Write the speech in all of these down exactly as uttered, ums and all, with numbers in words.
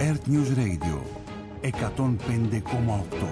Earth News Radio εκατόν πέντε κόμμα οκτώ.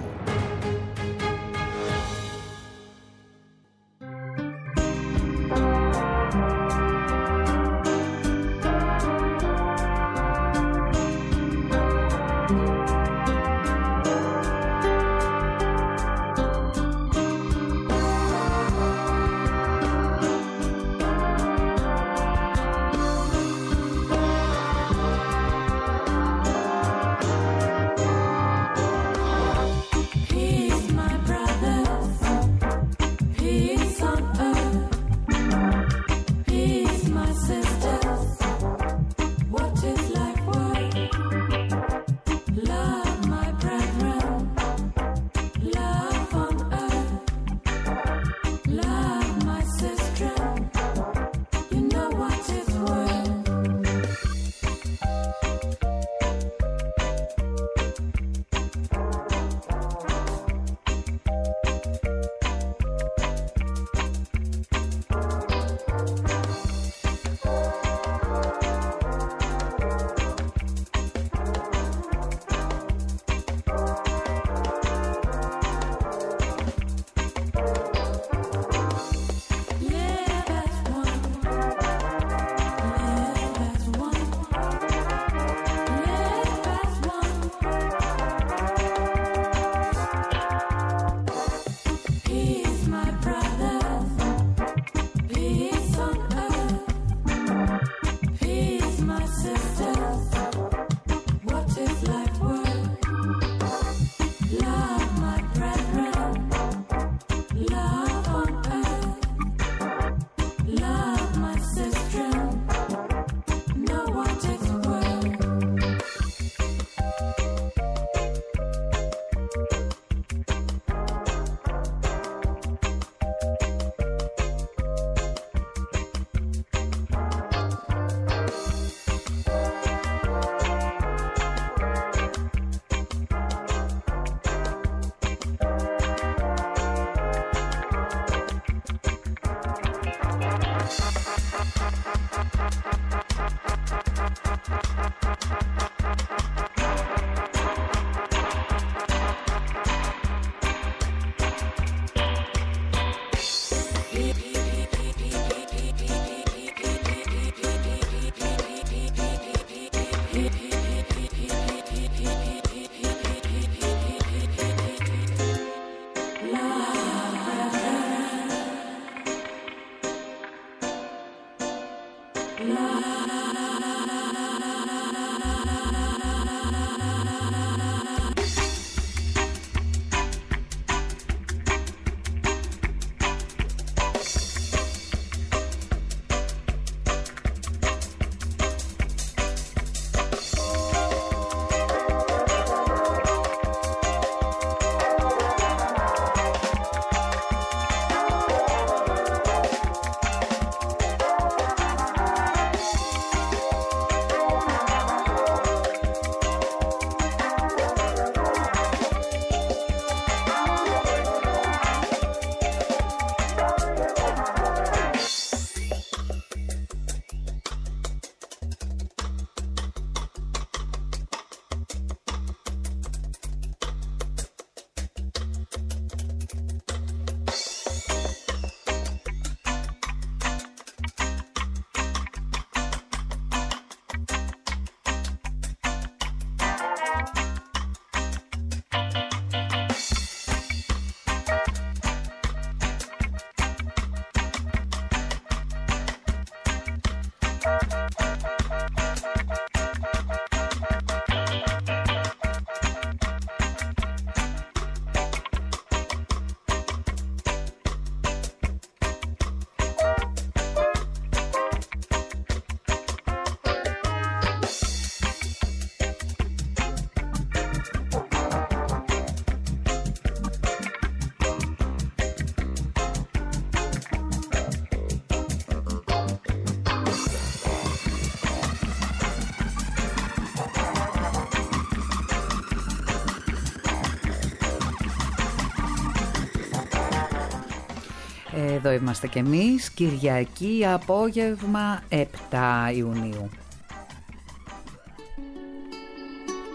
Εδώ είμαστε κι εμείς, Κυριακή απόγευμα επτά Ιουνίου.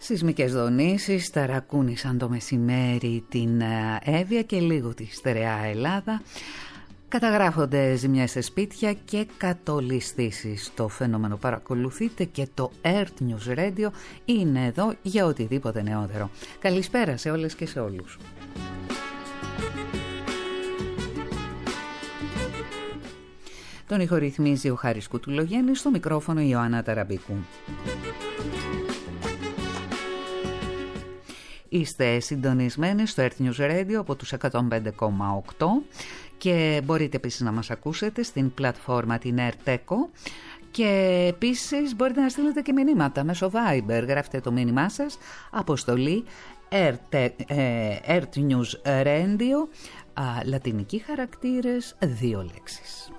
Σεισμικές δονήσεις ταρακούνησαν το μεσημέρι την Εύβοια και λίγο τη στερεά Ελλάδα. Καταγράφονται ζημιές σε σπίτια και κατολισθήσεις. Το φαινόμενο παρακολουθείτε και το Earth News Radio είναι εδώ για οτιδήποτε νεότερο. Καλησπέρα σε όλες και σε όλους. Τον ηχορυθμίζει ο Χάρης Κουτουλογέννης, στο μικρόφωνο η Ιωάννα Ταραμπίκου. Είστε συντονισμένοι στο Earth News Radio από τους εκατόν πέντε κόμμα οκτώ και μπορείτε επίσης να μας ακούσετε στην πλατφόρμα την Airteco και επίσης μπορείτε να στείλετε και μηνύματα μέσω Viber. Γράφτε το μήνυμά σας, αποστολή Earth News Radio, λατινικοί χαρακτήρες, δύο λέξεις.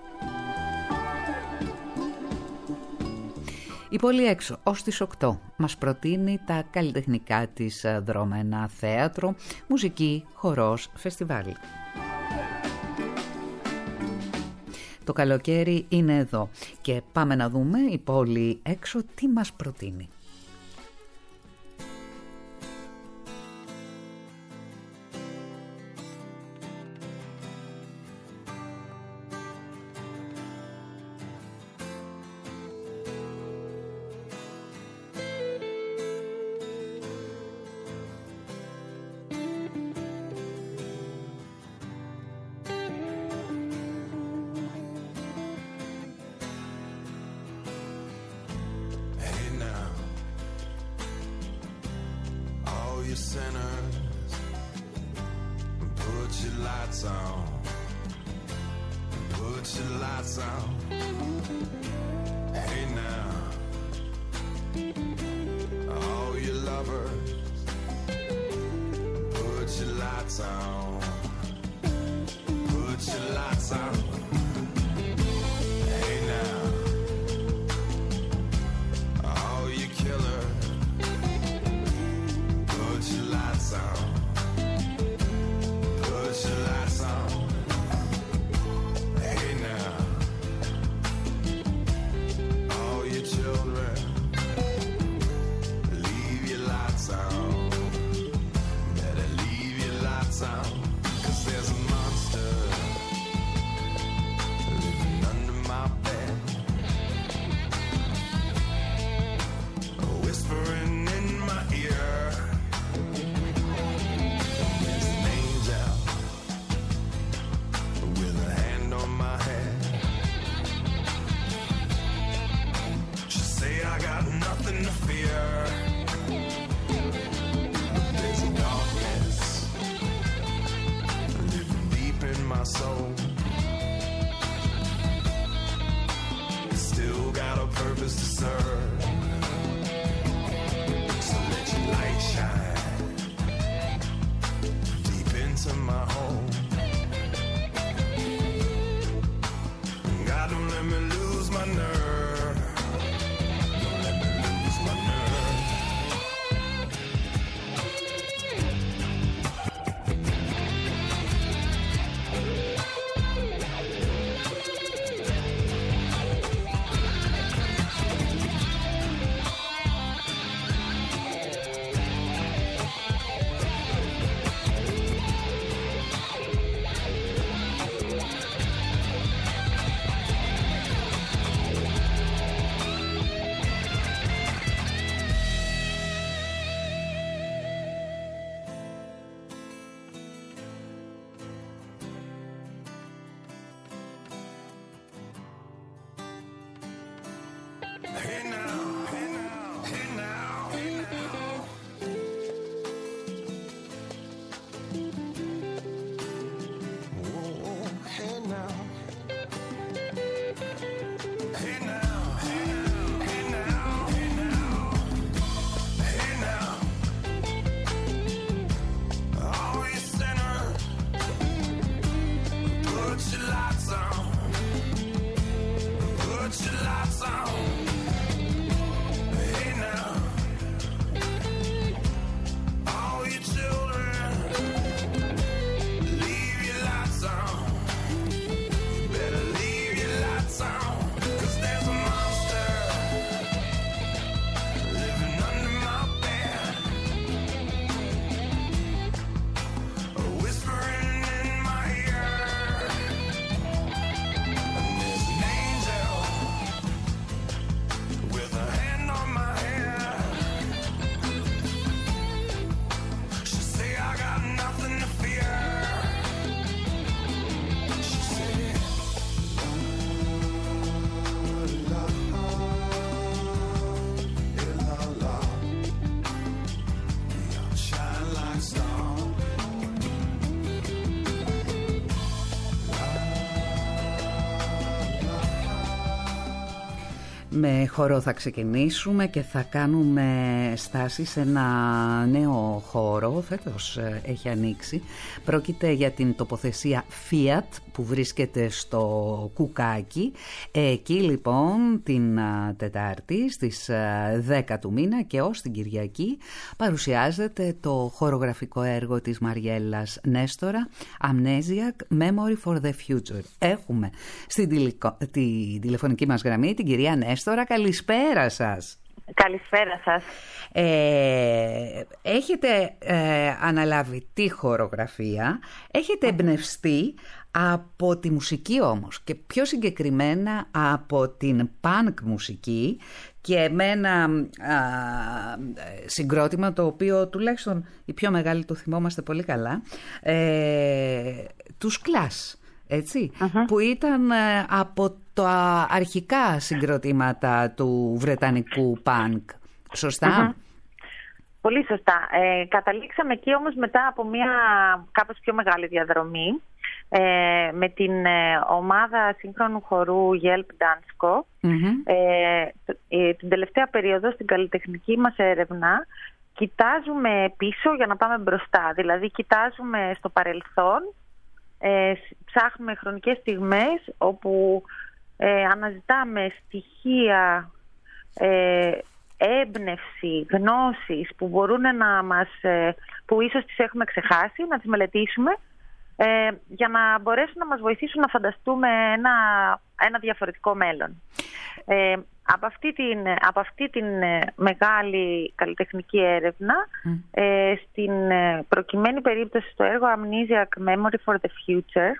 Η Πόλη Έξω ως τις οκτώ μας προτείνει τα καλλιτεχνικά της δρόμενα, θέατρο, μουσική, χορός, φεστιβάλ. Το καλοκαίρι είναι εδώ και πάμε να δούμε η Πόλη Έξω τι μας προτείνει. Don't let me lose my nerve. Don't let me lose my nerve. Με χορό θα ξεκινήσουμε και θα κάνουμε στάση σε ένα νέο χώρο, φέτος έχει ανοίξει. Πρόκειται για την τοποθεσία Fiat που βρίσκεται στο Κουκάκι. Εκεί λοιπόν την Τετάρτη στις δέκα του μήνα και ως την Κυριακή παρουσιάζεται το χορογραφικό έργο της Μαριέλλας Νέστορα, Amnesiac Memory for the Future. Έχουμε στην τηλεκο... τη τηλεφωνική μας γραμμή την κυρία Νέστορα. Καλησπέρα σας. Καλησπέρα σας. Ε, έχετε ε, αναλάβει τη χορογραφία, έχετε εμπνευστεί από τη μουσική όμως και πιο συγκεκριμένα από την punk μουσική και με ένα α, συγκρότημα το οποίο τουλάχιστον οι πιο μεγάλοι το θυμόμαστε πολύ καλά, ε, τους Clash, έτσι, uh-huh. που ήταν ε, από τα αρχικά συγκροτήματα του βρετανικού punk. Σωστά? Uh-huh. Πολύ σωστά. Ε, καταλήξαμε εκεί όμως μετά από μια κάπως πιο μεγάλη διαδρομή ε, με την ε, ομάδα σύγχρονου χορού Yelp Dansko. Mm-hmm. Ε, ε, την τελευταία περίοδο στην καλλιτεχνική μας έρευνα κοιτάζουμε πίσω για να πάμε μπροστά. Δηλαδή κοιτάζουμε στο παρελθόν, ε, ψάχνουμε χρονικές στιγμές όπου ε, αναζητάμε στοιχεία, ε, έμπνευση, γνώσεις που μπορούν να μας, που ίσως τις έχουμε ξεχάσει, να τις μελετήσουμε ε, για να μπορέσουν να μας βοηθήσουν να φανταστούμε ένα, ένα διαφορετικό μέλλον. Ε, από, αυτή την, από αυτή την μεγάλη καλλιτεχνική έρευνα, mm. ε, στην προκειμένη περίπτωση στο έργο Amnesiac Memory for the Future,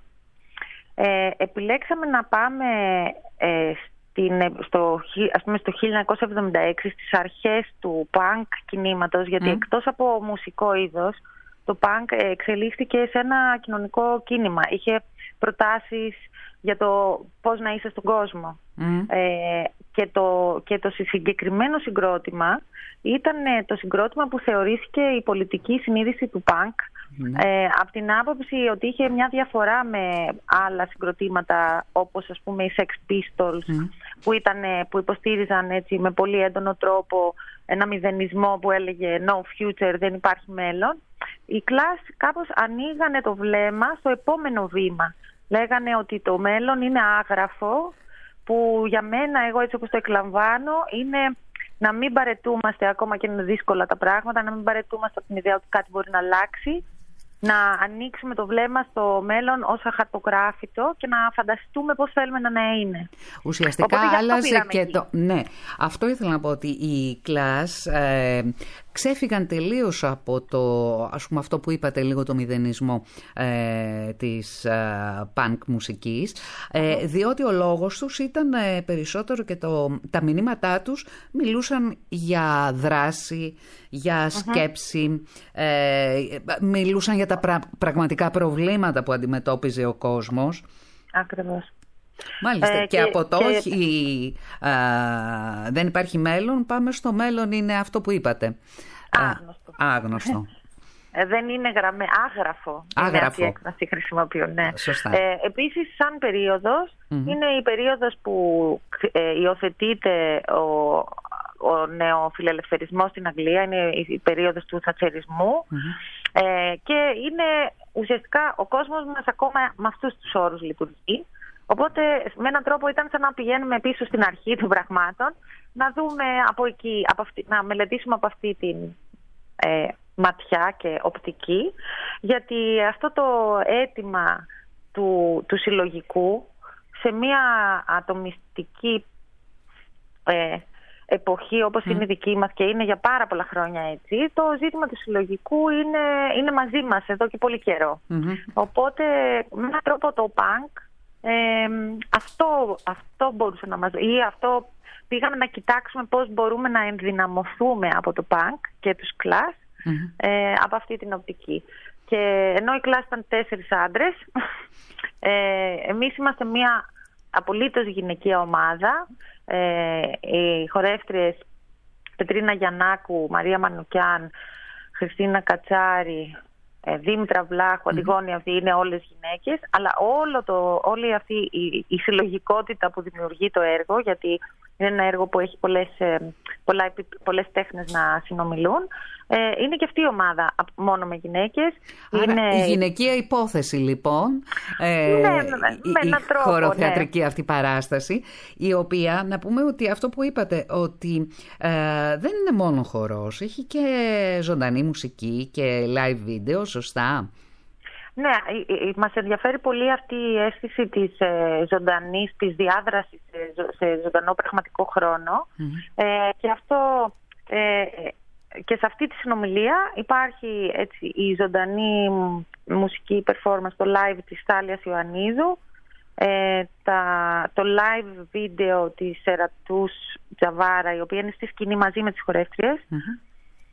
ε, επιλέξαμε να πάμε ε, στο, ας πούμε, στο χίλια εννιακόσια εβδομήντα έξι, στις αρχές του punk κινήματος, γιατί mm. εκτός από μουσικό είδος, το punk εξελίχθηκε σε ένα κοινωνικό κίνημα. Είχε προτάσεις για το πώς να είσαι στον κόσμο. Mm. Ε, και, το, και το συγκεκριμένο συγκρότημα ήταν το συγκρότημα που θεωρήθηκε η πολιτική συνείδηση του punk, mm. ε, από την άποψη ότι είχε μια διαφορά με άλλα συγκροτήματα όπως ας πούμε οι Sex Pistols, mm. που, ήταν, που υποστήριζαν έτσι, με πολύ έντονο τρόπο ένα μηδενισμό που έλεγε no future, δεν υπάρχει μέλλον. Οι Clash κάπως ανοίγανε το βλέμμα στο επόμενο βήμα. Λέγανε ότι το μέλλον είναι άγραφο, που για μένα, εγώ έτσι όπως το εκλαμβάνω, είναι να μην παρετούμαστε ακόμα και είναι δύσκολα τα πράγματα, να μην παρετούμαστε από την ιδέα ότι κάτι μπορεί να αλλάξει, να ανοίξουμε το βλέμμα στο μέλλον ως αχαρτογράφητο και να φανταστούμε πώς θέλουμε να είναι. Ουσιαστικά άλλαζε και το... Ναι, αυτό ήθελα να πω, ότι οι Clash ε, ξέφυγαν τελείως από το, ας πούμε, αυτό που είπατε λίγο, το μηδενισμό ε, της ε, punk μουσικής, ε, διότι ο λόγος τους ήταν ε, περισσότερο και το, τα μηνύματά τους μιλούσαν για δράση, για σκέψη, uh-huh. ε, μιλούσαν για τα πρα, πραγματικά προβλήματα που αντιμετώπιζε ο κόσμος. Ακριβώς. Μάλιστα. Ε, και, και από το και... όχι, α, δεν υπάρχει μέλλον, πάμε στο μέλλον είναι αυτό που είπατε. Άγνωστο. Α, άγνωστο. Ε, δεν είναι γραμμέ, άγραφο. Άγραφο. Είναι αυτή η έκφραση χρησιμοποιούν, ναι. Σωστά. Ε, επίσης, σαν περίοδος, mm-hmm. είναι η περίοδος που ε, υιοθετείται ο, ο νεοφιλελευθερισμός στην Αγγλία, είναι η περίοδος του θατσερισμού, mm-hmm. ε, και είναι ουσιαστικά ο κόσμος μας ακόμα με αυτούς τους όρους λειτουργεί. Οπότε με έναν τρόπο ήταν σαν να πηγαίνουμε πίσω στην αρχή των πραγμάτων, να δούμε από εκεί, από αυτή, να μελετήσουμε από αυτή την ε, ματιά και οπτική, γιατί αυτό το αίτημα του, του συλλογικού σε μια ατομιστική ε, εποχή όπως mm. είναι η δική μας και είναι για πάρα πολλά χρόνια έτσι, το ζήτημα του συλλογικού είναι, είναι μαζί μας εδώ και πολύ καιρό. Mm-hmm. Οπότε με έναν τρόπο το punk Ε, αυτό, αυτό μπορούσε να μας... ή αυτό πήγαμε να κοιτάξουμε πώς μπορούμε να ενδυναμωθούμε από το punk και τους Clash, mm-hmm. ε, από αυτή την οπτική. Και ενώ οι Clash ήταν τέσσερις άντρες, ε, εμείς είμαστε μια απολύτως γυναικεία ομάδα. ε, οι χορεύτριες Πετρίνα Γιαννάκου, Μαρία Μανουκιάν, Χριστίνα Κατσάρη, Δήμητρα Βλάχου, mm-hmm. Αντιγόνη, αυτή είναι όλες γυναίκες, αλλά όλο το, όλη αυτή η, η συλλογικότητα που δημιουργεί το έργο, γιατί Είναι ένα έργο που έχει πολλές, πολλά, πολλές τέχνες να συνομιλούν. Είναι και αυτή η ομάδα μόνο με γυναίκες. Άρα, είναι η γυναικεία υπόθεση λοιπόν, ναι, ε, με, με η, η τρόπο, χωροθεατρική ναι. αυτή παράσταση, η οποία, να πούμε ότι αυτό που είπατε, ότι ε, δεν είναι μόνο χορός, έχει και ζωντανή μουσική και live video, σωστά? Ναι, μας ενδιαφέρει πολύ αυτή η αίσθηση της ε, ζωντανής, της διάδρασης σε, σε ζωντανό πραγματικό χρόνο. Mm-hmm. Ε, και αυτό... Ε, Και σε αυτή τη συνομιλία υπάρχει έτσι, η ζωντανή μουσική performance, το live της Θάλιας Ιωαννίδου, ε, τα, το live βίντεο της Ερατούς Τζαβάρα, η οποία είναι στη σκηνή μαζί με τις χορεύτριες, mm-hmm.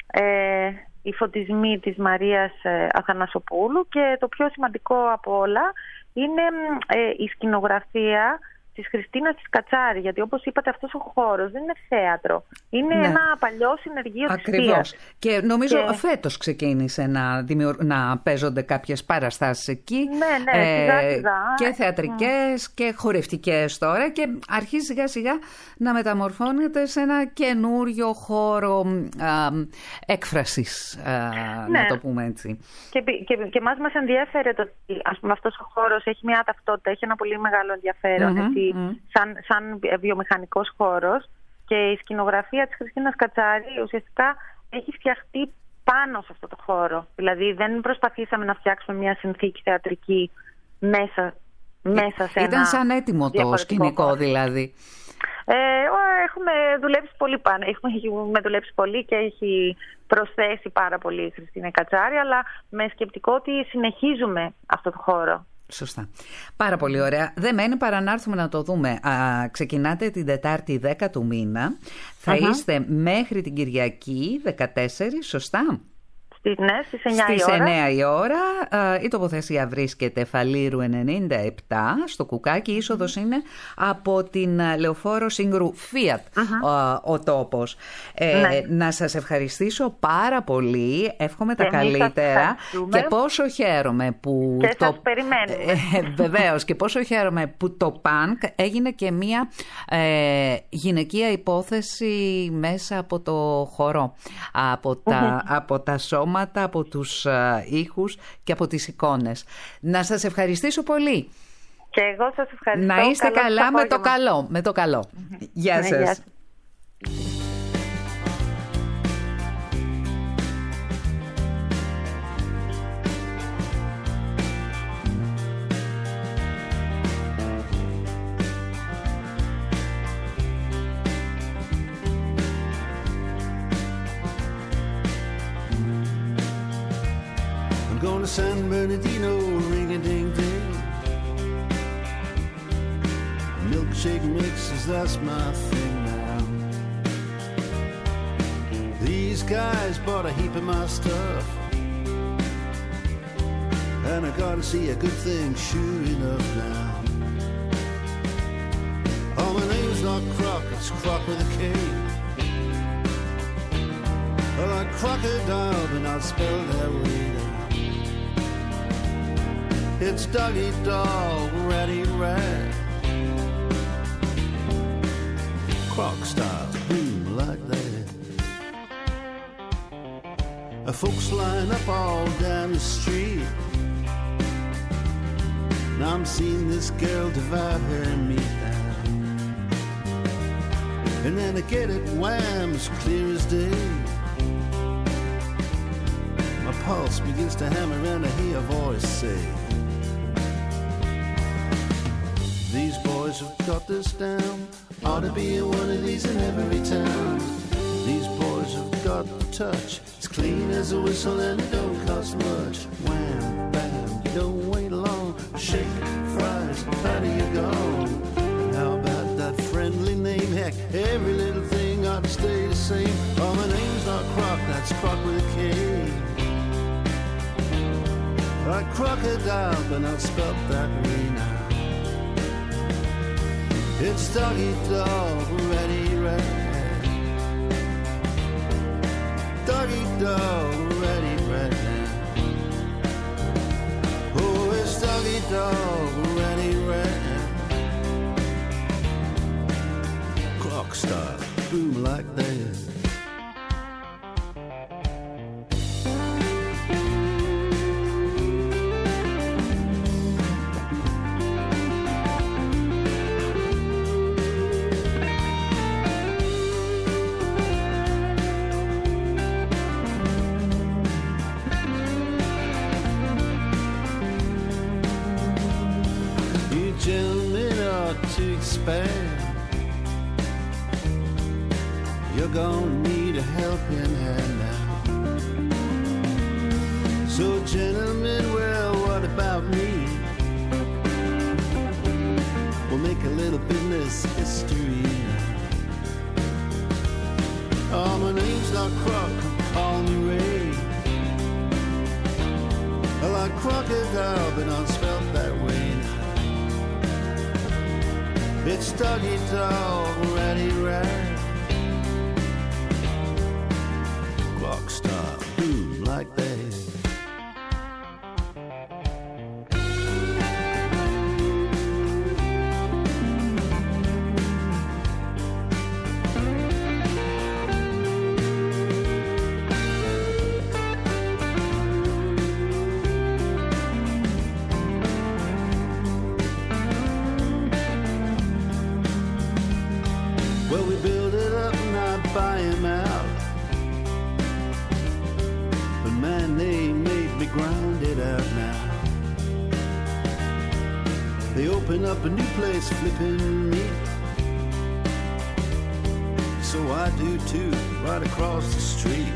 ε, οι φωτισμοί της Μαρίας ε, Αθανασοπούλου και το πιο σημαντικό από όλα είναι ε, η σκηνογραφία της Χριστίνας της Κατσάρη, γιατί όπως είπατε αυτός ο χώρος δεν είναι θέατρο, είναι ναι. ένα παλιό συνεργείο της θείας. Και νομίζω και... φέτος ξεκίνησε να, δημιουργ... να παίζονται κάποιες παραστάσεις εκεί, ναι, ναι, ε, σιγά, σιγά. και θεατρικές mm. και χορευτικές τώρα, και αρχίζει σιγά σιγά να μεταμορφώνεται σε ένα καινούριο χώρο α, έκφρασης, α, ναι. να το πούμε έτσι. Και, και, και εμάς μας ενδιαφέρεται το ότι ας πούμε, αυτός ο χώρος έχει μια ταυτότητα, έχει ένα πολύ μεγάλο ενδιαφέρον, mm-hmm. έτσι, Mm. σαν, σαν βιομηχανικός χώρος, και η σκηνογραφία της Χριστίνας Κατσάρη ουσιαστικά έχει φτιαχτεί πάνω σε αυτό το χώρο. Δηλαδή δεν προσπαθήσαμε να φτιάξουμε μια συνθήκη θεατρική μέσα, μέσα σε Ήταν ένα σαν έτοιμο το σκηνικό χώρο. Δηλαδή. Ε, έχουμε δουλέψει πολύ πάνω. Έχουμε, έχουμε δουλέψει πολύ και έχει προσθέσει πάρα πολύ η Χριστίνα Κατσάρη, αλλά με σκεπτικό ότι συνεχίζουμε αυτό το χώρο. Σωστά. Πάρα πολύ ωραία. Δεν μένει παρά να έρθουμε να το δούμε. Α, ξεκινάτε την Τετάρτη δέκα του μήνα. Θα uh-huh. είστε μέχρι την Κυριακή δεκατέσσερις, σωστά? Ναι, στις εννιά στις η ώρα. εννιά η ώρα. Η τοποθεσία βρίσκεται Φαλήρου ενενήντα επτά στο Κουκάκι. Η είσοδος mm-hmm. είναι από την Λεωφόρο Σύγκρου Fiat mm-hmm. ο, ο τόπος. Ε, ναι. Να σας ευχαριστήσω πάρα πολύ. Εύχομαι και τα καλύτερα. Και πόσο χαίρομαι που και το... σας περιμένουμε. Ε, βεβαίως. Και πόσο χαίρομαι που το πανκ έγινε και μια ε, γυναικεία υπόθεση μέσα από το χορό. Από τα, mm-hmm. από τα σώματα, από τους uh, ήχους και από τις εικόνες. Να σας ευχαριστήσω πολύ. Και εγώ σας ευχαριστώ. Να είστε καλό καλά με το καλό. Με το καλό. Mm-hmm. Γεια σας. Ναι, γεια σας. Going to San Bernardino, ring-a-ding-ding. Milkshake mixes, that's my thing now. These guys bought a heap of my stuff, and I gotta see a good thing sure enough now. Oh, my name's not Croc, it's Croc with a K. Well, like crocodile, but not spelled that way now. It's doggy dog, ratty rat, Croc style, boom like that. A folks line up all down the street. Now I'm seeing this girl divide her and me down, and then I get it wham as clear as day. My pulse begins to hammer and I hear a voice say, these boys have got this down. Ought to be one of these in every town. These boys have got the touch. It's clean as a whistle and it don't cost much. Wham, bam, you don't wait long. Shake, fries, how do you go? And how about that friendly name? Heck, every little thing ought to stay the same. Oh, my name's not Croc, that's Croc with a K. Like crocodile, but not spelt that way now. It's doggy dog, ready, rat. Doggy dog, ready, rat. Oh, it's doggy dog, ready, rat. Croc rock star, boom like that. You're gonna need a helping hand now. So gentlemen, well, what about me? We'll make a little business history now. Oh, my name's not Croc, call me Ray. I like crocodile, but not spelled that way now. It's doggy dog, ratty rat. Rock star, boom like that. Well, we build it up and I buy him out. But man, they made me grind it out now. They open up a new place flipping meat. So I do too, right across the street.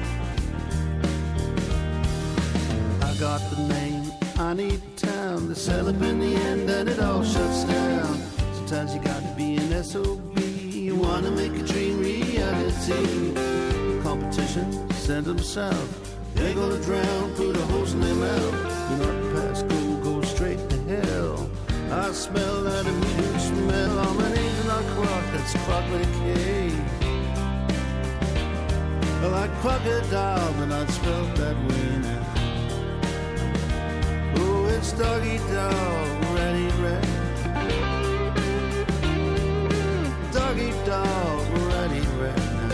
I got the name, I need town. They sell up in the end and it all shuts down. Sometimes you got to be an S O B. You wanna make a dream reality. Competition, send them south. They're gonna drown, put a hose in their mouth. Do not pass go, go straight to hell. I smell that immediate smell. Oh, my name's not Croc, that's Croc with a K. I like crocodile, but not spelled that way now. Oh, it's doggy dog, ratty rat. Doggy dog, ratty rat now.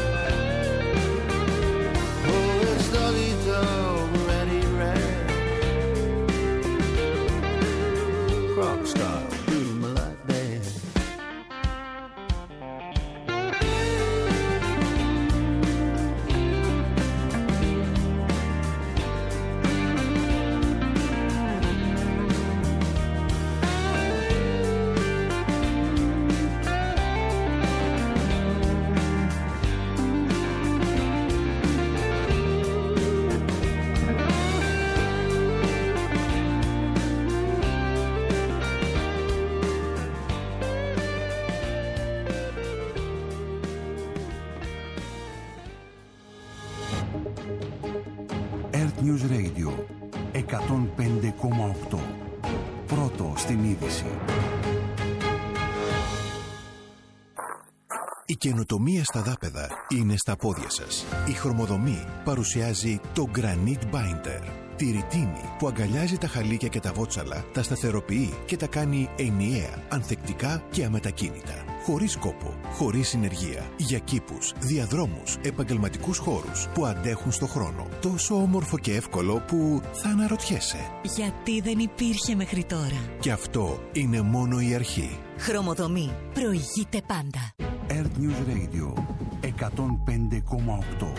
Oh, it's doggy dog, ratty rat. Croc star, boom like that. Earth News Radio εκατόν πέντε κόμμα οκτώ. Πρώτο στην είδηση. Η καινοτομία στα δάπεδα είναι στα πόδια σας. Η Χρωμοδομή παρουσιάζει το Granite Binder. Τη ρητίνη που αγκαλιάζει τα χαλίκια και τα βότσαλα, τα σταθεροποιεί και τα κάνει ενιαία, ανθεκτικά και αμετακίνητα. Χωρίς κόπο, χωρίς συνεργεία. Για κήπους, διαδρόμους, επαγγελματικούς χώρους που αντέχουν στο χρόνο. Τόσο όμορφο και εύκολο που θα αναρωτιέσαι. Γιατί δεν υπήρχε μέχρι τώρα. Και αυτό είναι μόνο η αρχή. Χρωμοδομή. Προηγείται πάντα. Earth News Radio εκατόν πέντε κόμμα οκτώ.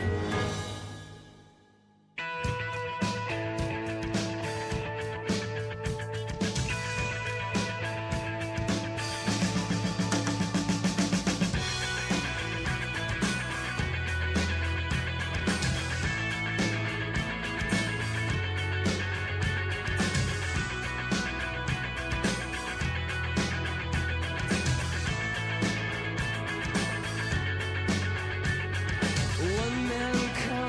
One man comes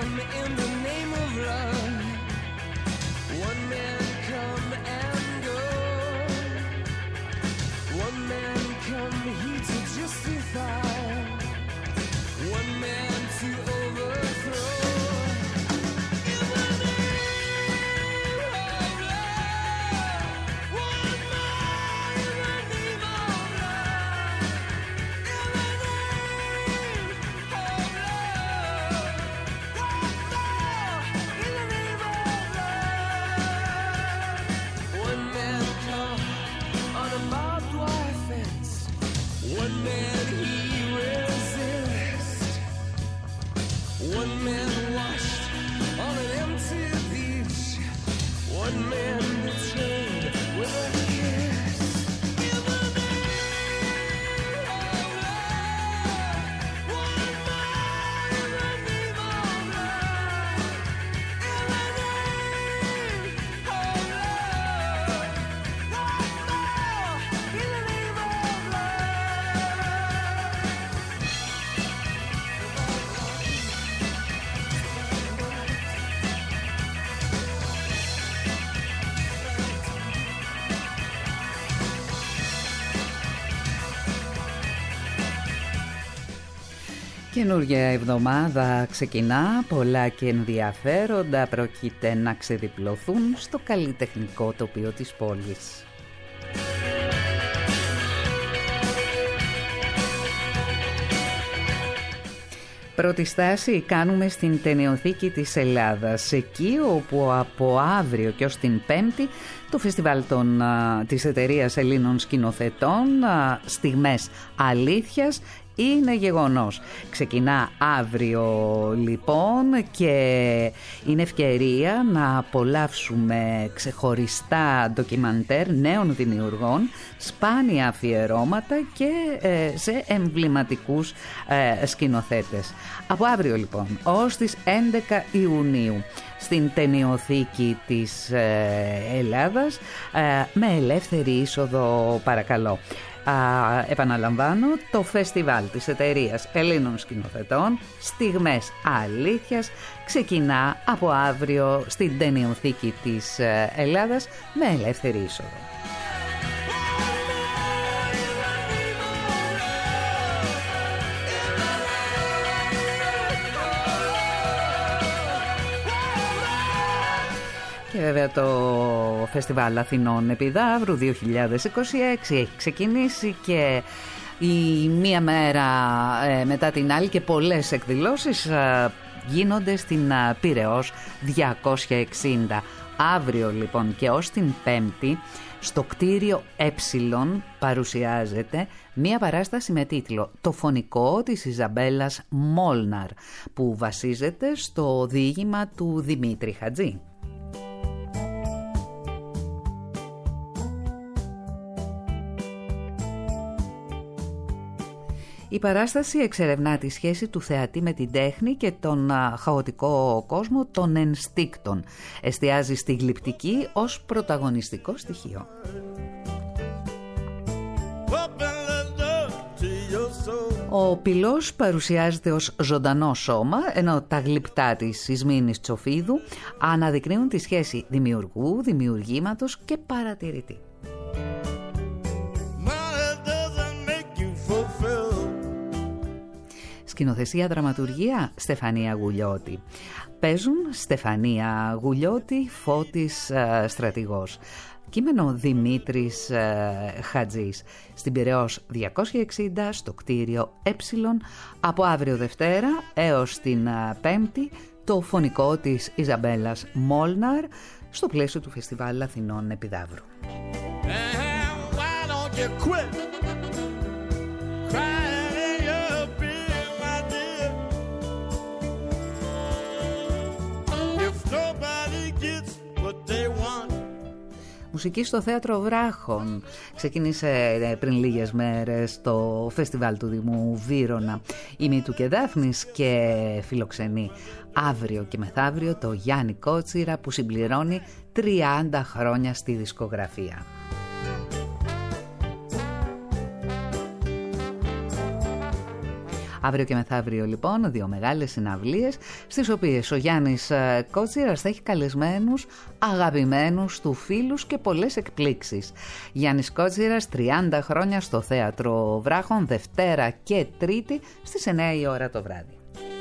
Καινούργια εβδομάδα ξεκινά, πολλά και ενδιαφέροντα πρόκειται να ξεδιπλωθούν στο καλλιτεχνικό τοπίο της πόλης. Πρώτη στάση κάνουμε στην Ταινιοθήκη της Ελλάδας, εκεί όπου από αύριο και ως την Πέμπτη το φεστιβάλ των, α, της εταιρείας Ελλήνων Σκηνοθετών α, Στιγμές Αλήθειας είναι γεγονός. Ξεκινά αύριο λοιπόν και είναι ευκαιρία να απολαύσουμε ξεχωριστά ντοκιμαντέρ νέων δημιουργών, σπάνια αφιερώματα και ε, σε εμβληματικούς ε, σκηνοθέτες. Από αύριο λοιπόν ως τις έντεκα Ιουνίου στην Ταινιοθήκη της ε, Ελλάδας ε, με ελεύθερη είσοδο παρακαλώ. Α, επαναλαμβάνω, το φεστιβάλ της εταιρείας Ελλήνων Σκηνοθετών Στιγμές Αλήθειας ξεκινά από αύριο στην Ταινιοθήκη της Ελλάδας με ελεύθερη είσοδο. Και βέβαια το Φεστιβάλ Αθηνών Επιδαύρου δύο χιλιάδες είκοσι έξι έχει ξεκινήσει και η μία μέρα ε, μετά την άλλη και πολλές εκδηλώσεις ε, γίνονται στην ε, Πειραιώς διακόσια εξήντα. Αύριο λοιπόν και ως την Πέμπτη στο κτίριο Ε παρουσιάζεται μία παράσταση με τίτλο «Το φωνικό της Ιζαμπέλας Μόλναρ» που βασίζεται στο διήγημα του Δημήτρη Χατζή. Η παράσταση εξερευνά τη σχέση του θεατή με την τέχνη και τον α, χαοτικό κόσμο των ενστίκτων. Εστιάζει στη γλυπτική ως πρωταγωνιστικό στοιχείο. Ο πυλός παρουσιάζεται ως ζωντανό σώμα, ενώ τα γλυπτά της Ισμήνης Τσοφίδου αναδεικνύουν τη σχέση δημιουργού, δημιουργήματος και παρατηρητή. Σκηνοθεσία, δραματουργία, Στεφανία Γουλιώτη. Παίζουν Στεφανία Γουλιώτη, Φώτης ε, Στρατηγός. Κείμενο Δημήτρης ε, Χατζής. Στην Πειραιώς διακόσια εξήντα στο κτίριο Ε. Από αύριο Δευτέρα έως την ε, Πέμπτη το φωνικό της Ιζαμπέλας Μόλναρ στο πλαίσιο του Φεστιβάλ Αθηνών Επιδαύρου. Μουσική στο Θέατρο Βράχων. Ξεκίνησε πριν λίγες μέρες το φεστιβάλ του Δήμου Βύρωνα. Η Μήτου και Δάφνης και φιλοξενεί αύριο και μεθαύριο το Γιάννη Κότσιρα που συμπληρώνει τριάντα χρόνια στη δισκογραφία. Αύριο και μεθαύριο λοιπόν δύο μεγάλες συναυλίες στις οποίες ο Γιάννης Κότσιρας θα έχει καλεσμένους αγαπημένους του φίλους και πολλές εκπλήξεις. Γιάννης Κότσιρας τριάντα χρόνια στο Θέατρο Βράχων, Δευτέρα και Τρίτη στις εννιά η ώρα το βράδυ.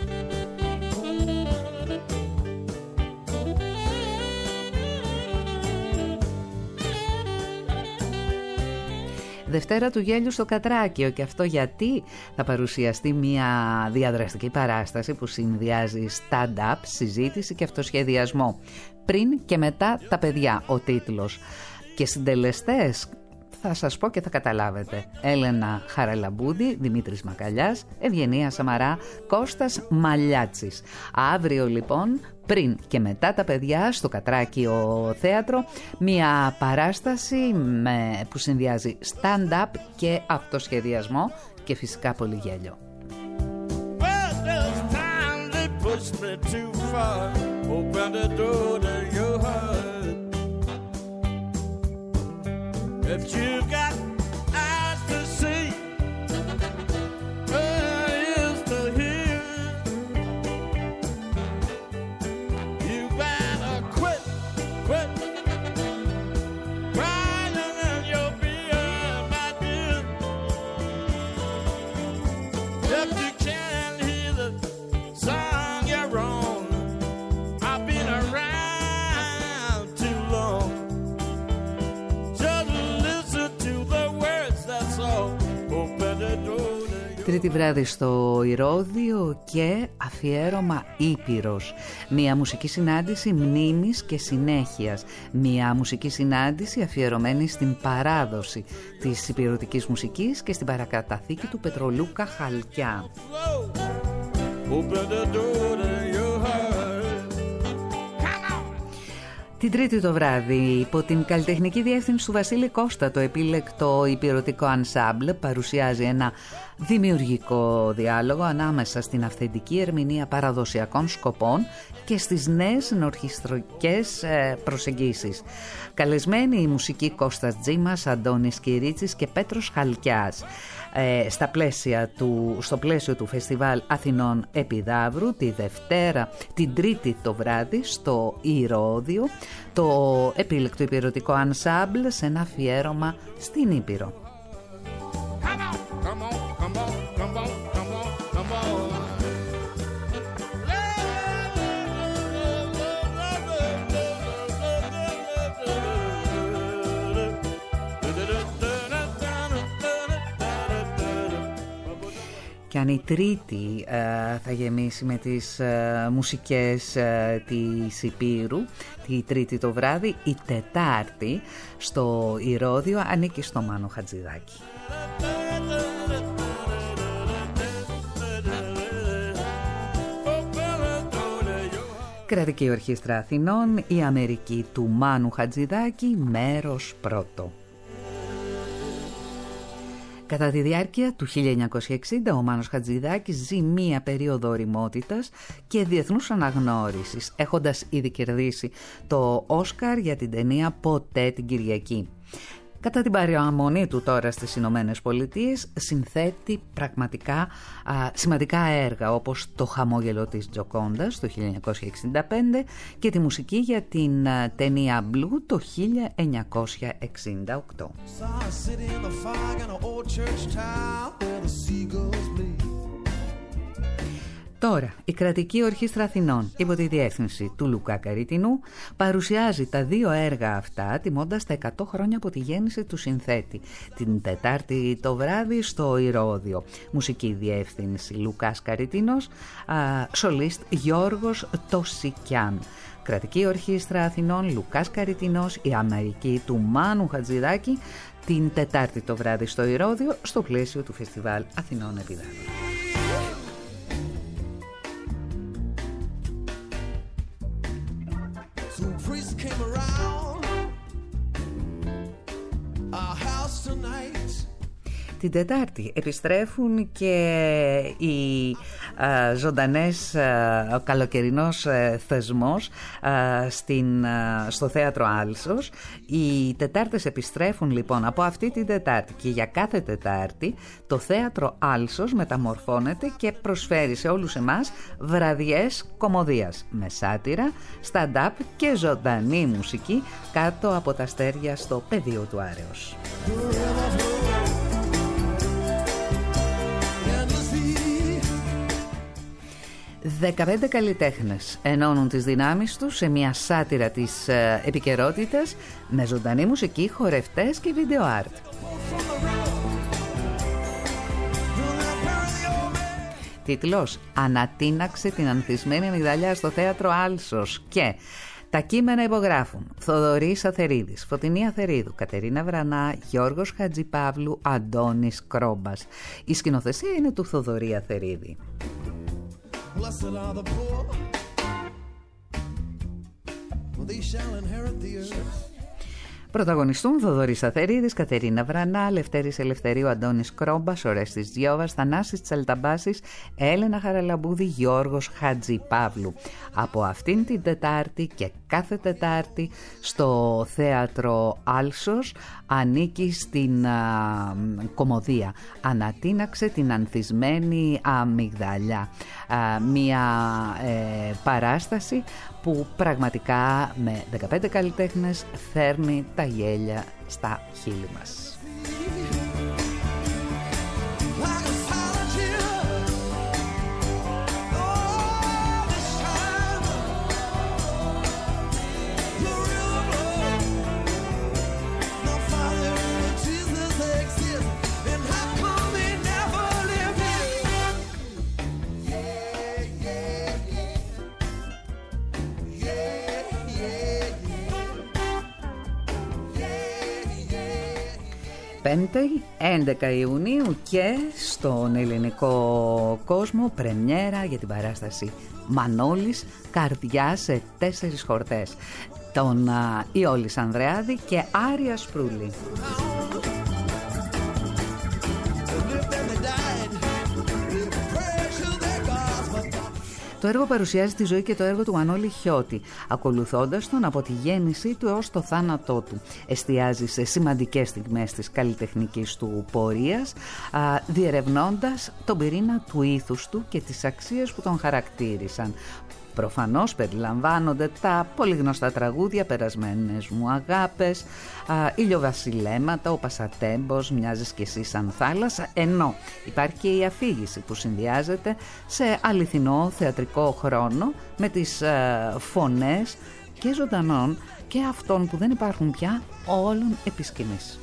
Δευτέρα του Γέλιου στο Κατράκιο, και αυτό γιατί θα παρουσιαστεί μια διαδραστική παράσταση που συνδυάζει stand-up, συζήτηση και αυτοσχεδιασμό. Πριν και μετά τα παιδιά ο τίτλος. Και συντελεστές θα σας πω και θα καταλάβετε. Έλενα Χαραλαμπούδη, Δημήτρης Μακαλιάς, Ευγενία Σαμαρά, Κώστας Μαλιάτσης. Αύριο λοιπόν, πριν και μετά τα παιδιά, στο Κατράκιο Θέατρο, μια παράσταση με, που συνδυάζει stand-up και αυτοσχεδιασμό και φυσικά πολύ γέλιο. If you got eyes to see, ears to hear, you better quit, quit crying in your beer, my dear. If you can't hear Τρίτη βράδυ στο Ηρώδειο και αφιέρωμα Ήπειρος. Μια μουσική συνάντηση μνήμης και συνέχειας. Μια μουσική συνάντηση αφιερωμένη στην παράδοση της ηπειρωτικής μουσικής και στην παρακαταθήκη του Πετρολούκα Χαλκιά. Την Τρίτη το βράδυ, υπό την καλλιτεχνική διεύθυνση του Βασίλη Κώστα, το επίλεκτο ηπειρωτικό ανσάμπλ παρουσιάζει ένα δημιουργικό διάλογο ανάμεσα στην αυθεντική ερμηνεία παραδοσιακών σκοπών και στις νέες νορχιστρικές προσεγγίσεις. Καλεσμένοι η μουσική Κώστας Τζίμας, Αντώνης Κυρίτσης και Πέτρος Χαλκιάς. Ε, στα πλαίσια του, στο πλαίσιο του Φεστιβάλ Αθηνών Επιδαύρου τη Δευτέρα, την Τρίτη το βράδυ στο Ηρώδειο, το επίλεκτο ηπειρωτικό ανσάμπλ σε ένα αφιέρωμα στην Ήπειρο. Και αν η Τρίτη ε, θα γεμίσει με τις ε, μουσικές ε, της Υπήρου, τη Τρίτη το βράδυ, η Τετάρτη στο Ηρώδειο ανήκει στο Μάνο Χατζηδάκη. Κρατική Ορχήστρα Αθηνών, η Αμερική του Μάνου Χατζηδάκη, μέρος πρώτο. Κατά τη διάρκεια του χίλια εννιακόσια εξήντα ο Μάνος Χατζηδάκης ζει μία περίοδο ωριμότητας και διεθνούς αναγνώρισης, έχοντας ήδη κερδίσει το Όσκαρ για την ταινία «Ποτέ την Κυριακή». Κατά την παραμονή του τώρα στις Ηνωμένες Πολιτείες συνθέτει πραγματικά α, σημαντικά έργα όπως το «Χαμόγελο της Τζοκόντας» το χίλια εννιακόσια εξήντα πέντε και τη μουσική για την α, ταινία «Μπλου» το χίλια εννιακόσια εξήντα οκτώ. Τώρα, η Κρατική Ορχήστρα Αθηνών, υπό τη διεύθυνση του Λουκά Καριτινού, παρουσιάζει τα δύο έργα αυτά, τιμώντας τα εκατό χρόνια από τη γέννηση του συνθέτη. Την Τετάρτη το βράδυ στο Ηρώδειο. Μουσική διεύθυνση Λουκάς Καριτινός, σολίστ Γιώργος Τοσικιάν. Κρατική Ορχήστρα Αθηνών, Λουκάς Καριτινός, η Αμερική του Μάνου Χατζηδάκη, την Τετάρτη το βράδυ στο Ηρώδειο, στο πλαίσιο του Φεστιβάλ Αθηνών Επιδαύρου. Την Τετάρτη επιστρέφουν και οι α, ζωντανές, α, ο καλοκαιρινός α, θεσμός α, στην, α, στο Θέατρο Άλσος. Οι Τετάρτες επιστρέφουν λοιπόν από αυτή την Τετάρτη και για κάθε Τετάρτη το Θέατρο Άλσος μεταμορφώνεται και προσφέρει σε όλους εμάς βραδιές κωμωδίας με σάτυρα, stand-up και ζωντανή μουσική κάτω από τα αστέρια στο πεδίο του Άρεος. δεκαπέντε καλλιτέχνες ενώνουν τις δυνάμεις τους σε μια σάτυρα της ε, επικαιρότητας με ζωντανή μουσική, χορευτές και βίντεο άρτ. Τίτλος «Ανατείναξε την ανθισμένη αμυγδαλιά στο Θέατρο Άλσος» και τα κείμενα υπογράφουν Θοδωρής Αθερίδης, Φωτεινή Αθερίδου, Κατερίνα Βρανά, Γιώργος Χατζηπαύλου, Αντώνης Κρόμπας. Η σκηνοθεσία είναι του Θοδωρή Αθερίδη. Blessed are the poor, for they shall inherit the earth. Πρωταγωνιστούν Θοδωρής Αθερίδης, Κατερίνα Βρανά, Λευτέρης Ελευθερίου, Αντώνης Κρόμπας, Ορέστης Διώβας, Θανάσης Τσαλταμπάσης, Έλενα Χαραλαμπούδη, Γιώργος Χατζηπαύλου. Από αυτήν την Τετάρτη και κάθε Τετάρτη στο Θέατρο Άλσος ανήκει στην α, κωμωδία «Ανατείναξε την ανθισμένη αμυγδαλιά». Α, μια ε, παράσταση που πραγματικά με δεκαπέντε καλλιτέχνες φέρνει τα γέλια στα χείλη μας. Πέμπτη, έντεκα Ιουνίου, και στον ελληνικό κόσμο πρεμιέρα για την παράσταση Μανώλης, καρδιά σε τέσσερις χορδές, τον Ιόλης Ανδρεάδη και Άρη Ασπρούλη. Το έργο παρουσιάζει τη ζωή και το έργο του Μανώλη Χιώτη, ακολουθώντας τον από τη γέννησή του έως το θάνατό του. Εστιάζει σε σημαντικές στιγμές της καλλιτεχνικής του πορείας, διερευνώντας τον πυρήνα του ήθους του και τις αξίες που τον χαρακτήρισαν. Προφανώς περιλαμβάνονται τα πολύ γνωστά τραγούδια «Περασμένες μου αγάπες», «Ηλιοβασιλέματα», «Ο Πασατέμπος», «Μοιάζεις κι εσύ σαν θάλασσα», ενώ υπάρχει και η αφήγηση που συνδυάζεται σε αληθινό θεατρικό χρόνο με τις φωνές και ζωντανών και αυτών που δεν υπάρχουν πια όλων επί σκηνής.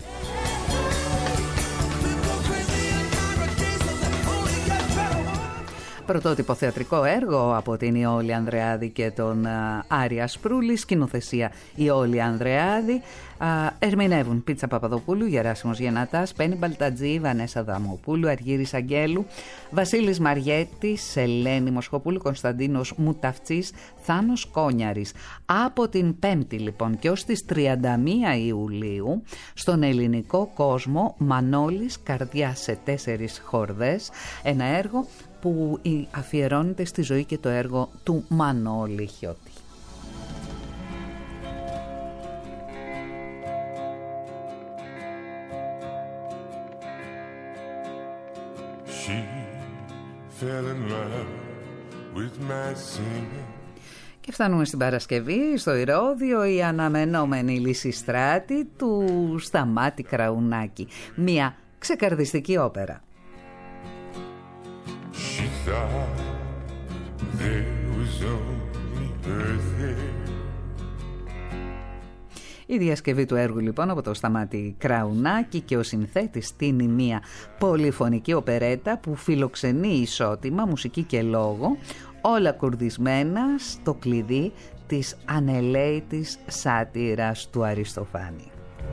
Πρωτότυπο θεατρικό έργο από την Ιόλη Ανδρεάδη και τον Άρη Ασπρούλη, σκηνοθεσία Ιόλη Ανδρεάδη. Ερμηνεύουν Πίτσα Παπαδοπούλου, Γεράσιμος Γεννατάς, Πέννη Μπαλτατζή, Βανέσα Δαμοπούλου, Αργύρης Αγγέλου, Βασίλης Μαριέτης, Ελένη Μοσχοπούλου, Κωνσταντίνος Μουταυτής, Θάνος Κόνιαρης. Από την Πέμπτη λοιπόν και ως τις τριάντα μία Ιουλίου στον ελληνικό κόσμο Μανώλης, καρδιά σε τέσσερις χορδές, ένα έργο που αφιερώνεται στη ζωή και το έργο του Μανώλη Χιώτη. She fell in love with my singing. Και φτάνουμε στην Παρασκευή, στο Ηρώδειο, η αναμενόμενη Λυσιστράτη του Σταμάτη Κραουνάκη. Μια ξεκαρδιστική όπερα. She thought there was only earth there. Η διασκευή του έργου λοιπόν από το Σταμάτη Κραουνάκη και ο συνθέτης στείνει μια πολυφωνική οπερέτα που φιλοξενεί ισότιμα μουσική και λόγο, όλα κουρδισμένα στο κλειδί της ανελαίητης σάτυρας του Αριστοφάνη.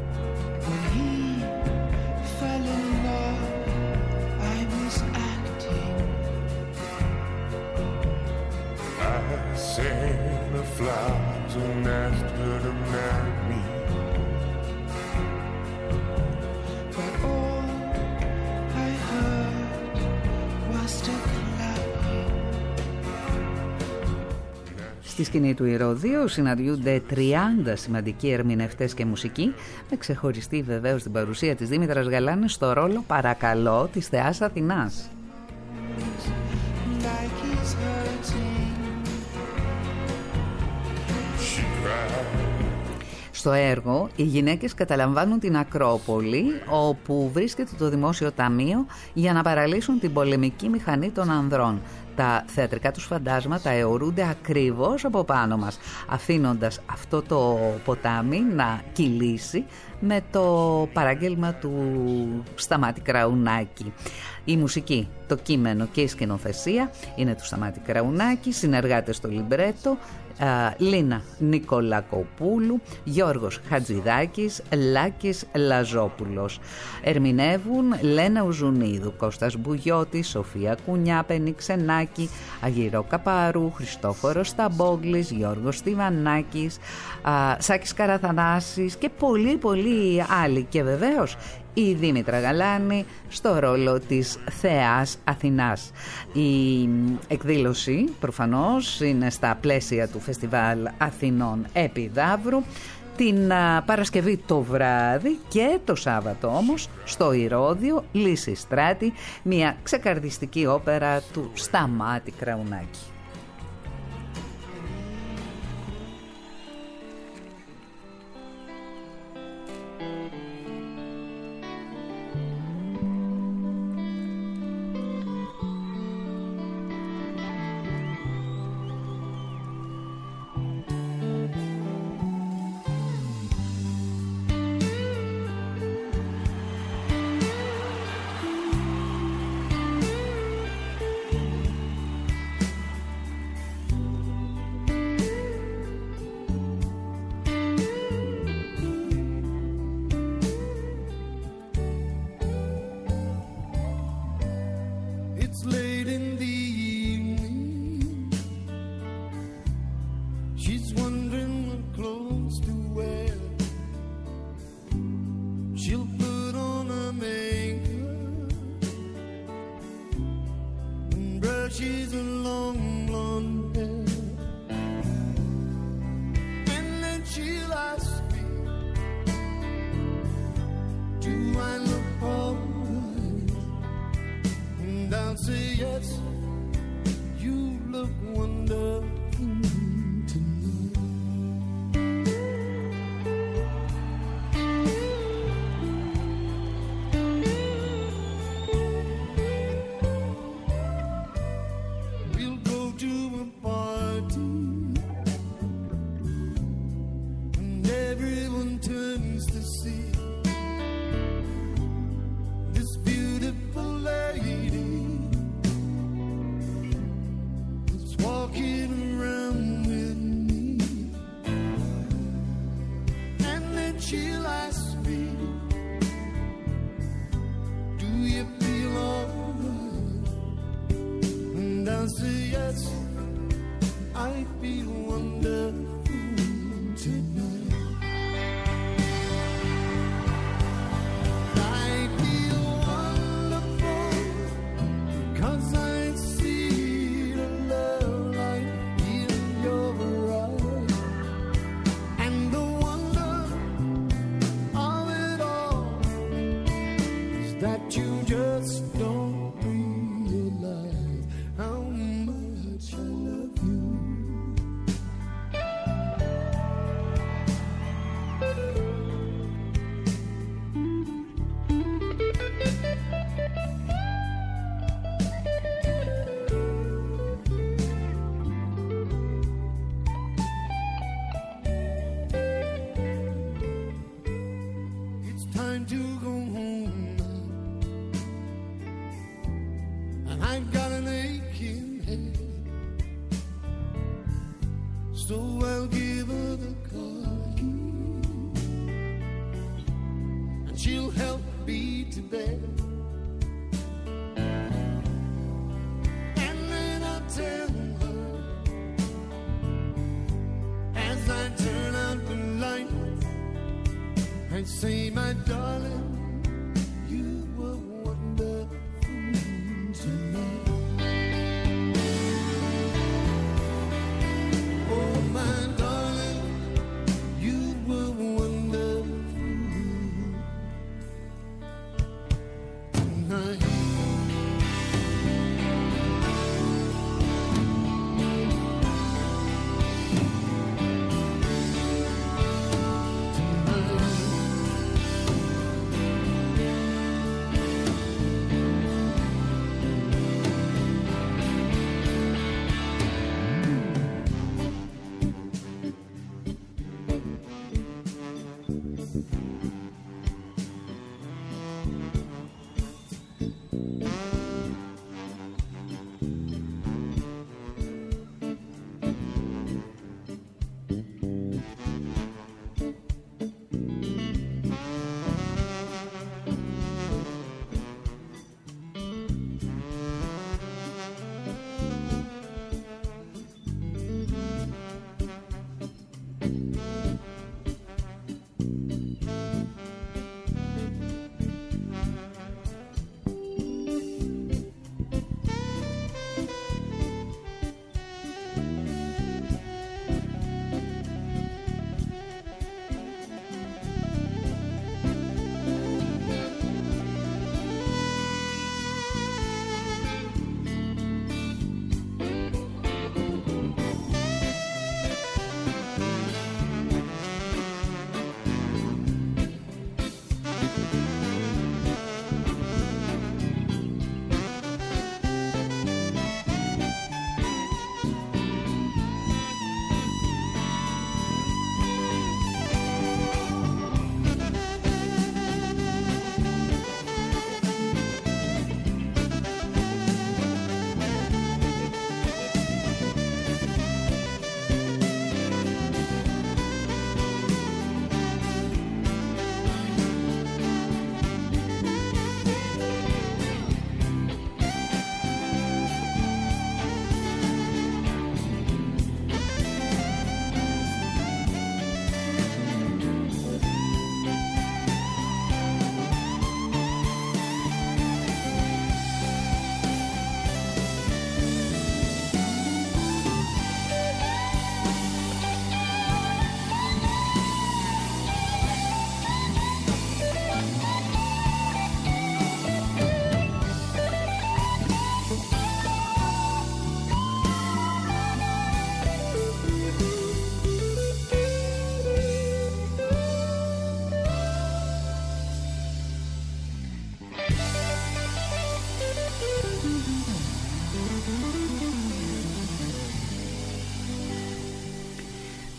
Sang the flowers and asked her to marry me, but all I heard was the clapping. Στη σκηνή του Ηρωδείου συναντιούνται τριάντα σημαντικοί ερμηνευτές και μουσικοί, με ξεχωριστή βεβαίως την παρουσία της Δήμητρας Γαλάνη στο ρόλο παρακαλώ της θεάς Αθηνάς. Στο έργο, οι γυναίκες καταλαμβάνουν την Ακρόπολη, όπου βρίσκεται το Δημόσιο Ταμείο, για να παραλύσουν την πολεμική μηχανή των ανδρών. Τα θεατρικά τους φαντάσματα αιωρούνται ακριβώς από πάνω μας, αφήνοντας αυτό το ποτάμι να κυλήσει με το παράγγελμα του Σταμάτη Κραουνάκη. Η μουσική, το κείμενο και η σκηνοθεσία είναι του Σταμάτη Κραουνάκη, συνεργάτες στο λιμπρέτο Λίνα Νικολακοπούλου, Γιώργος Χατζηδάκης, Λάκης Λαζόπουλος. Ερμηνεύουν Λένα Ουζουνίδου, Κώστας Μπουγιώτης, Σοφία Κουνιά, Πενή Ξενάκη, Αγυρό Καπαρού, Χριστόφορος Σταμπόγλης, Γιώργος Στιβανάκης, Σάκης Καραθανάσης και πολλοί πολλοί άλλοι. Και βεβαίως η Δήμητρα Γαλάνη στο ρόλο της θεάς Αθηνάς. Η εκδήλωση προφανώς είναι στα πλαίσια του Φεστιβάλ Αθηνών Επιδαύρου, την Παρασκευή το βράδυ, και το Σάββατο όμως στο Ηρώδειο Λυσιστράτη, μια ξεκαρδιστική όπερα του Σταμάτη Κραουνάκη. she's a long blonde hair. And then she'll ask me, do I look alright? And I'll say yes, you look wonderful tonight. We'll go to a party and everyone turns to see this beautiful lady that's walking around with me. And then she'll ask me, do you feel alright? And I'll say yes, I feel wonderful tonight. I feel wonderful 'cause I see the love light in your eyes. And the wonder of it all is that you just don't realize how much I love you. It's time to go home now, and I've got an aching head, so I'll give her the car keys, and she'll help me to bed. And then I'll tell her, as I turn out the lights, I say, my darling, you were wonderful tonight. Oh, my darling, you were wonderful tonight. Tonight.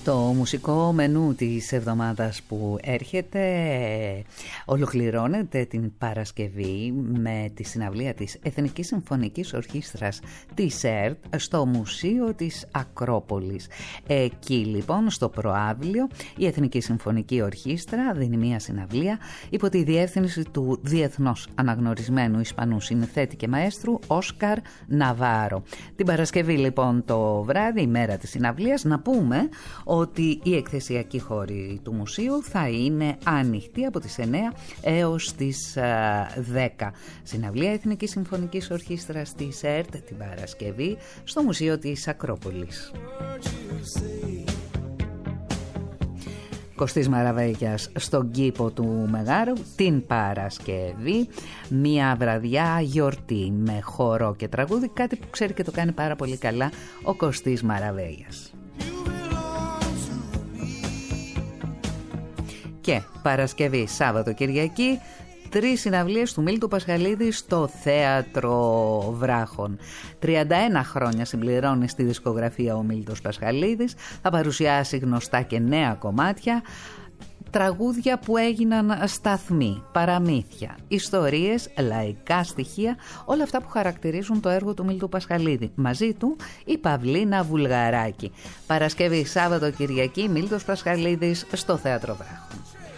Το μουσικό μενού της εβδομάδας που έρχεται ολοκληρώνεται την Παρασκευή με τη συναυλία της Εθνικής Συμφωνικής Ορχήστρας της ΕΡΤ στο Μουσείο της Ακρόπολης. Εκεί λοιπόν στο προάβλιο η Εθνική Συμφωνική Ορχήστρα δίνει μια συναυλία υπό τη διεύθυνση του διεθνώς αναγνωρισμένου Ισπανού συνθέτη και μαέστρου Όσκαρ Ναβάρο. Την Παρασκευή λοιπόν το βράδυ, η μέρα της συναυλίας, να πούμε ότι η εκθεσιακή χώρη του μουσείου θα είναι ανοιχτή από τις εννέα έως τις δέκα. Συναυλία Εθνικής Συμφωνικής Ορχήστρας της ΕΡΤ την Παρασκευή στο Μουσείο της Ακρόπολης. Κωστής Μαραβέγιας στον κήπο του Μεγάρου την Παρασκευή, μια βραδιά γιορτή με χορό και τραγούδι, κάτι που ξέρει και το κάνει πάρα πολύ καλά ο Κωστής Μαραβέγιας. Και Παρασκευή, Σάββατο, Κυριακή, τρεις συναυλίες του Μίλτου Πασχαλίδη στο Θέατρο Βράχων. τριάντα ένα χρόνια συμπληρώνει στη δισκογραφία ο Μίλτος Πασχαλίδης. Θα παρουσιάσει γνωστά και νέα κομμάτια, τραγούδια που έγιναν σταθμοί, παραμύθια, ιστορίες, λαϊκά στοιχεία, όλα αυτά που χαρακτηρίζουν το έργο του Μίλτου Πασχαλίδη. Μαζί του η Παυλίνα Βουλγαράκη. Παρασκευή, Σάββατο, Κυριακή, Μίλτος Πασχαλίδης στο Θέατρο Βράχων.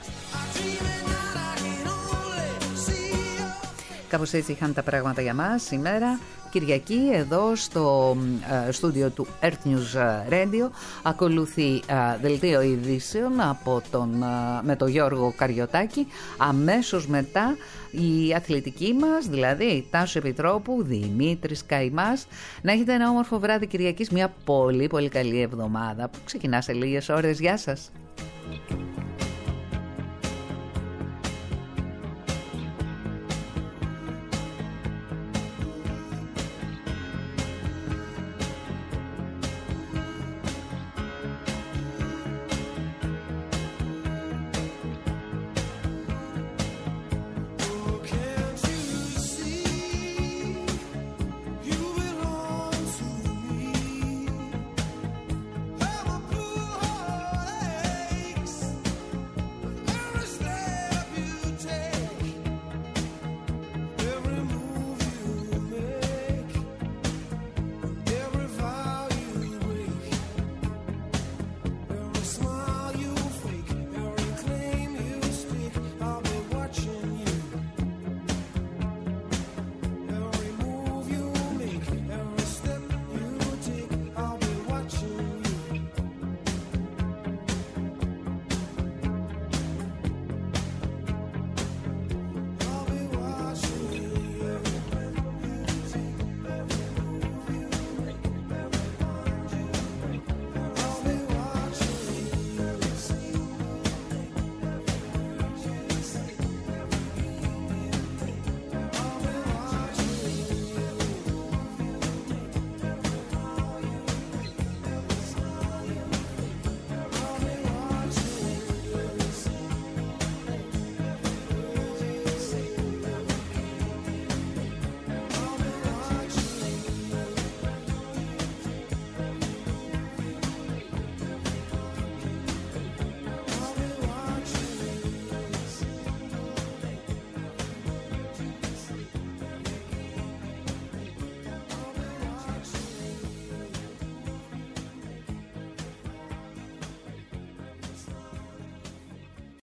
Κάπως έτσι είχαν τα πράγματα για μας σήμερα. Κυριακή εδώ στο uh, στούντιο του Earth News Radio ακολουθεί uh, δελτίο ειδήσεων από τον, uh, με τον Γιώργο Καριωτάκη. Αμέσως μετά η αθλητική μας, δηλαδή Τάσος Επιτρόπου, Δημήτρης Καϊμάς. Να έχετε ένα όμορφο βράδυ Κυριακής, μια πολύ πολύ καλή εβδομάδα που ξεκινά σε λίγες ώρες. Γεια σας.